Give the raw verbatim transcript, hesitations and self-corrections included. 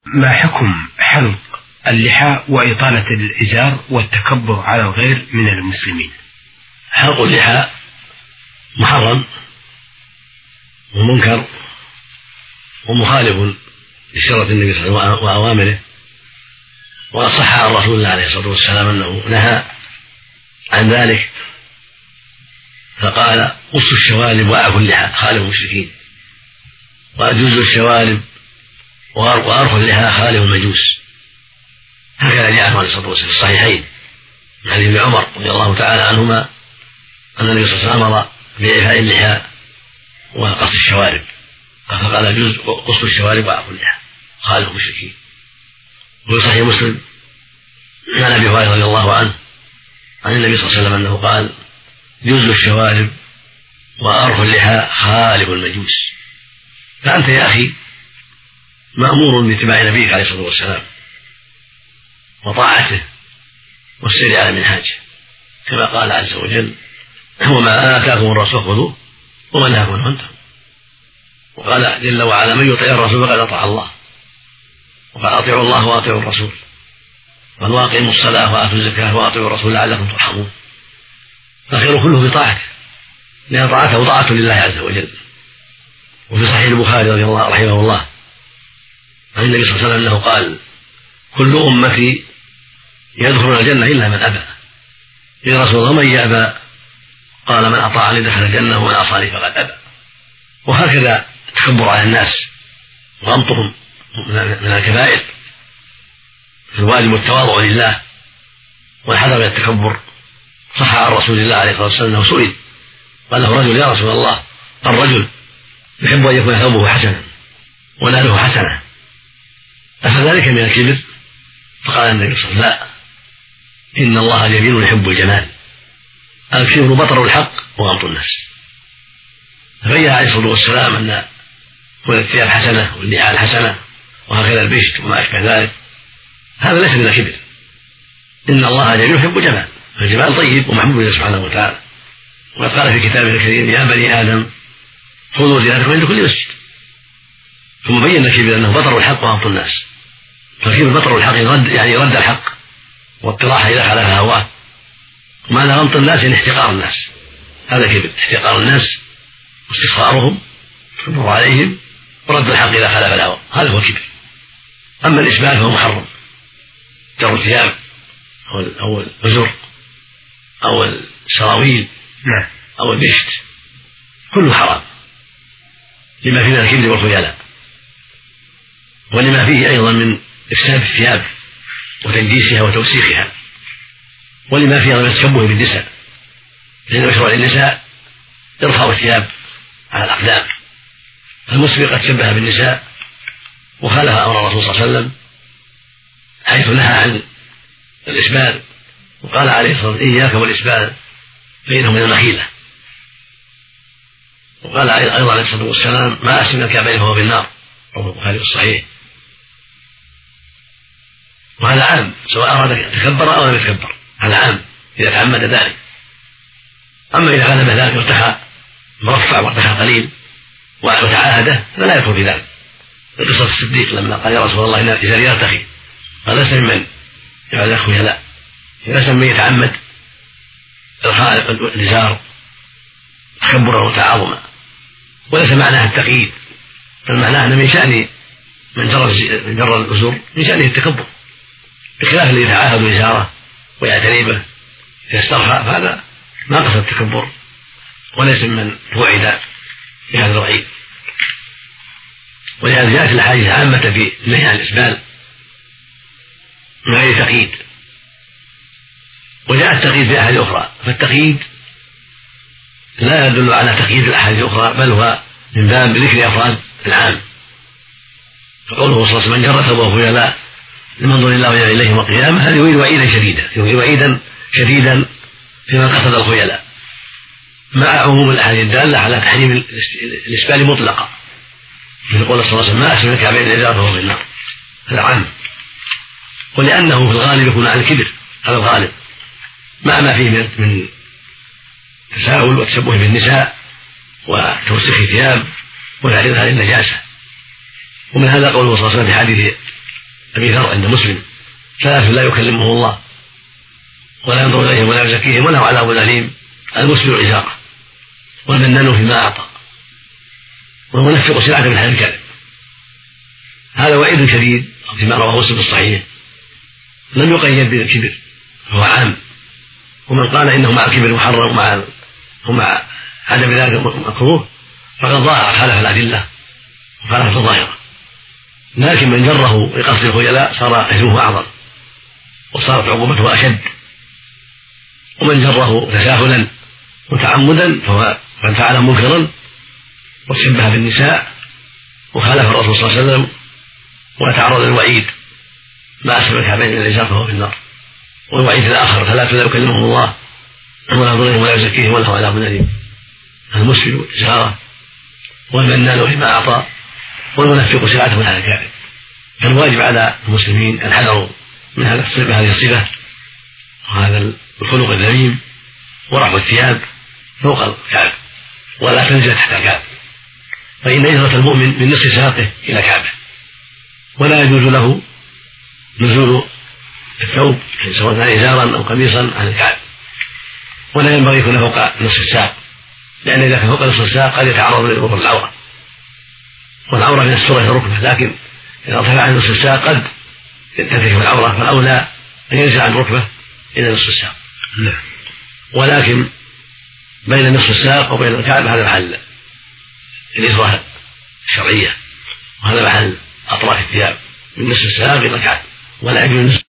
ما حكم حلق اللحى وإطالة الإزار والتكبر على الغير من المسلمين؟ حلق اللحى محرم ومنكر ومخالف لسيرة النبي صلى الله عليه وسلم وأوامره، وصح عن رسول الله عليه الصلاة والسلام أنه نهى عن ذلك فقال: قصوا الشوارب وأعفوا اللحى خالف المشركين، وأجوزوا الشوارب وأرخوا اللحى خالف المجوس. هكذا جاء عليه الصلاة والسلام في الصحيحين عن ابن عمر رضي الله تعالى عنهما أن النبي صلى الله عليه وسلم أمر بإعفاء اللحى وقص الشوارب، فقال: أجوز قصوا الشوارب وأعفوا اللحى خالف المشركين. وفي صحيح مسلم عن أبي هريرة رضي الله عنه عن النبي صلى الله عليه وسلم أنه قال: جوزوا الشوارب وأرخوا اللحى خالف المجوس. فأنت يا أخي مأمور باتباع نبيك عليه الصلاة والسلام وطاعته والسير على منهاجه، كما قال عز وجل: وما آتاكم الرسول خذوه وما نهاكم عنه فانتهوا. وقال جل وعلا: من يطع الرسول فقد أطاع الله، وقال: أطيعوا الله وأطيعوا الرسول، قال: وأقيموا الصلاة وآتوا الزكاة وأطيعوا الرسول لعلكم ترحمون. فالخير كله في طاعته، لأن طاعته طاعة لله عز وجل. وفي صحيح البخاري رضي الله رحمه الله عن النبي صلى الله عليه وسلم أنه قال: كل أمتي يدخلون الجنة إلا من أبى. يا رسول الله من يأبى؟ قال: من أطاعني دخل الجنة ومن عصاني فقد أبى. وهكذا التكبر على الناس وغمطهم من الكبائر، الواجب التواضع لله والحذر من التكبر. صح عن رسول الله عليه الصلاة والسلام أنه سئل قال له رجل: يا رسول الله، الرجل يحب أن يكون ثوبه حسنا وناله حسنة، أفذلك من الكبر؟ فقال النبي صلى الله عليه وسلم: لا، إن الله جميل يحب الجمال، الكبر بطر الحق وغمط الناس. فبين عليه الصلاة والسلام أن كل الثياب حسنة والنعال حسنة وهكذا البشت وما أشبه ذلك، هذا ليس من الكبر. إن الله جميل يحب الجمال، فالجمال طيب ومحبوب لله سبحانه وتعالى. وقد قال في كتابه الكريم: يا بني آدم خذوا زينتكم عند كل مسجد. ثم بين الكبر أنه بطر الحق وغمط الناس. فالكبر بطر الحق يعني رد الحق واطراح إذا خالف هواه، ومعنى غمط الناس يعني احتقار الناس. هذا كبر، احتقار الناس واستصغارهم والتكبر عليهم ورد الحق إذا خالف الهوى، هذا هو الكبر. أما الإسبال فهو محرم، جر الثياب أو الأزر أو السراويل أو البشت كله حرام، لما فيه من الكبر والخيلاء، ولما فيه أيضا من إفساد الثياب وتنجيسها وتوسيخها، ولما فيه من التشبه بالنساء، لأن مشروع للنساء يرفع الثياب على الأقدام. المسلم قد شبه بالنساء وخالف أمر الرسول صلى الله عليه وسلم حيث نهى عن الإسبال، وقال عليه الصلاة والسلام: إياك والإسبال فإنه من المخيلة. وقال أيضا عليه الصلاة والسلام: ما أسلم الكعبين فهو في النار، رواه البخاري في الصحيح. وهذا عام، سواء أراد أن يتكبر أو لم يتكبر، هذا عام إذا تعمد ذلك. أما إذا غلب ذلك وارتحى مرفع وارتحى قليل وتعاهده فلا يدخل في ذلك. قصة الصديق لما قال: يا رسول الله إن إزاري يرتخي، قال: ليس ممن يفعل ذلك خيلاء، ليس ممن يتعمد إرخاء الإزار تكبرا وتعاظما، وليس معناه التقييد، بل معناه أن من شأن من جر الأزر من شأنه التكبر، بخلاف الذي يتعاهد إزاره ويعتني به يسترخى، فهذا ما قصد التكبر وليس من وعد في هذا الوعيد. ولهذا جاءت الأحاديث عامة في النهي عن الإسبال من غير تقييد، وجاء التقييد في أحاديث أخرى، فالتقييد لا يدل على تقييد الأحاديث الأخرى، بل هو من باب ذكر أفراد العام. فقوله صلى الله عليه وسلم: من جر ثوبه خيلاء لمنظر الله إليه يوم القيامة، هذا يريد وعيدا شديدا، يريد وعيدا شديدا في من قصد الخيلاء، مع عموم الأحاديث الدالة على تحريم الإسبال مطلقا، مثل قول صلى الله عليه وسلم: ما أسلم الكعبين الإزار فهو في النار، هذا عام. ولأنه في الغالب يكون عن الكبر، هذا الغالب، مع ما فيه من تساؤل وتشبه بالنساء وتوسيخ ثياب وتعريضها للنجاسة. ومن هذا قوله صلى الله عليه وسلم في حديث أبي ذر عند مسلم: ثلاث لا يكلمه الله ولا ينظر إليهم ولا يزكيهم وله عذاب أليم: المسبل إزاره، والمنان فيما أعطى، والمنفق سلعة من حال الكذب. هذا وعيد شديد فيما رواه مسلم في الصحيح، لم يقيد بالكبر، هو عام. ومن قال إنه مع الكبر محرم ومع ومع عدم ذلك مكروه فقد ظاهر خالف الأدلة وخالف الظاهرة. لكن من جره لقصد الخيلاء صار إثمه أعظم وصارت عقوبته أشد، ومن جره تساهلا متعمدا فهو قد فعل منكرا وشبه بالنساء وخالف الرسول صلى الله عليه وسلم وتعرض للوعيد: ما أسفل الكعبين إلى الإزار فهو في النار. والوعيد الآخر: ثلاثة لا يكلمهم الله ولا ينظر ولا يزكيهم وله عذاب أليم: المسبل إزاره، والمنان فيما أعطى، والمنفق سلعته من هذا الكاذب. فالواجب على المسلمين الحذر من هذه الصفة وهذا الخلق الذميم ورفع الثياب فوق الكعب ولا تنزل تحت الكعب، فإن إزرة المؤمن من نصف ساقه إلى كعبه، ولا يجوز له نزول الثوب سواء كان إزارا أو قميصا عن الكعب، ولا ينبغي يكون فوق نصف الساق، لأن إذا كان فوق نصف الساق قد يتعرض لظهور العورة، والعورة من السرة إلى الركبة، لكن إذا ارتفع عن نصف الساق قد تنتهي العورة، فالأولى أن ينزل عن الركبة إلى نصف الساق. ولكن بين نصف الساق وبين الكعب هذا محل الإزرة الشرعية، وهذا محل أطراف الثياب من نصف الساق إلى الكعب، ولا يجوز